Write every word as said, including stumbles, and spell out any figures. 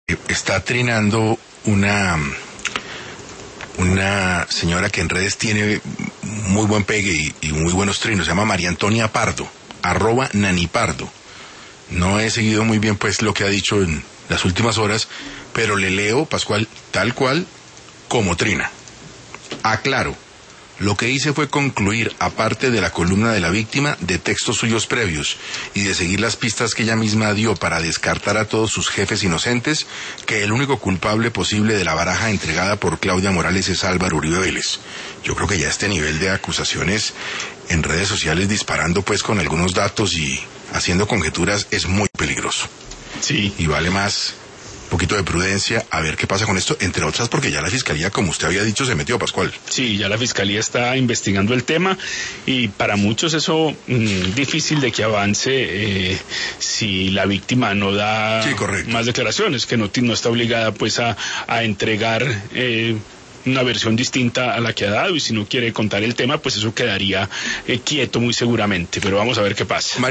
está trinando una, una señora que en redes tiene muy buen pegue y, y muy buenos trinos, se llama María Antonia Pardo, arroba Nanipardo. No he seguido muy bien pues lo que ha dicho en las últimas horas, pero le leo, Pascual, tal cual como trina. Aclaro, lo que hice fue concluir, aparte de la columna de la víctima, de textos suyos previos y de seguir las pistas que ella misma dio para descartar a todos sus jefes inocentes, que el único culpable posible de la baraja entregada por Claudia Morales es Álvaro Uribe Vélez. Yo creo que ya este nivel de acusaciones en redes sociales, disparando pues con algunos datos y haciendo conjeturas, es muy peligroso. Sí. Y vale más un poquito de prudencia, a ver qué pasa con esto, entre otras porque ya la Fiscalía, como usted había dicho, se metió, Pascual. Sí, ya la Fiscalía está investigando el tema y para muchos eso mmm, difícil de que avance eh, si la víctima no da sí, más declaraciones, que no, no está obligada pues a, a entregar eh, una versión distinta a la que ha dado, y si no quiere contar el tema, pues eso quedaría eh, quieto muy seguramente, pero vamos a ver qué pasa.